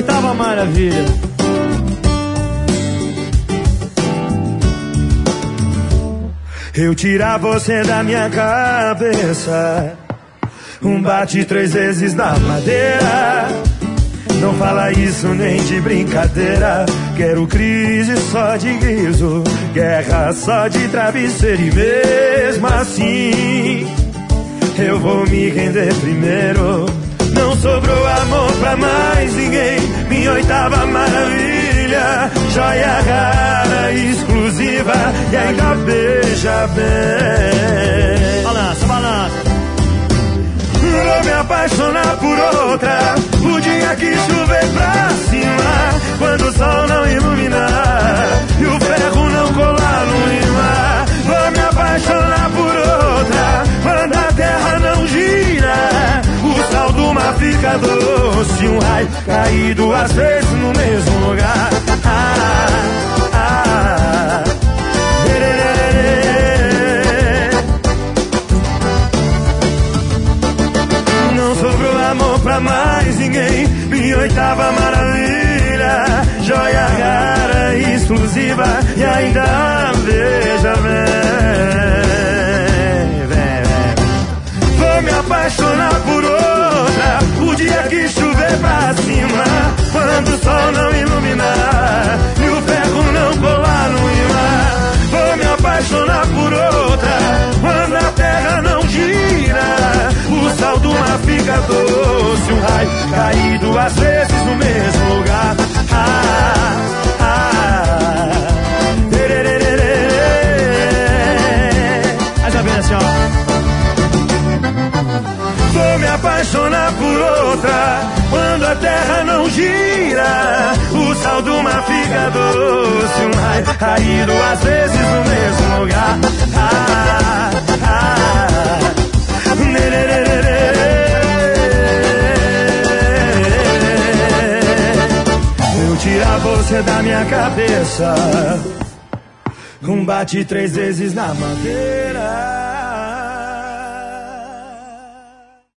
oitava maravilha. Eu tirar você da minha cabeça, bate 3 vezes na madeira. Não fala isso nem de brincadeira. Quero crise só de riso, guerra só de travesseiro. E mesmo assim eu vou me render primeiro. Não sobrou amor pra mais ninguém. Minha oitava maravilha, joia rara, exclusiva, e ainda beija bem. Balança, balança. Vou me apaixonar por outra, o dia que chover pra cima, quando o sol não iluminar e o ferro não colar no imã. Vou me apaixonar por outra, quando a terra não gira, o sal do mar fica doce, um raio cair 2 vezes no mesmo lugar. Não sobrou amor pra mais ninguém. Minha oitava maravilha, joia rara, exclusiva, e ainda veja bem. Vou me apaixonar por outra, o dia que chover pra cima, quando o sol não iluminar e o ferro não colar no imã. Vou me apaixonar por outra, quando a terra não gira, o sal do mar fica doce, um raio cair 2 vezes no mesmo lugar. Aí já vem assim, ó. Vou me apaixonar por outra, quando a terra não gira, o sal do mar fica doce, um raio cair 2 vezes no mesmo lugar. Eu tirar você da minha cabeça, bate 3 vezes na madeira.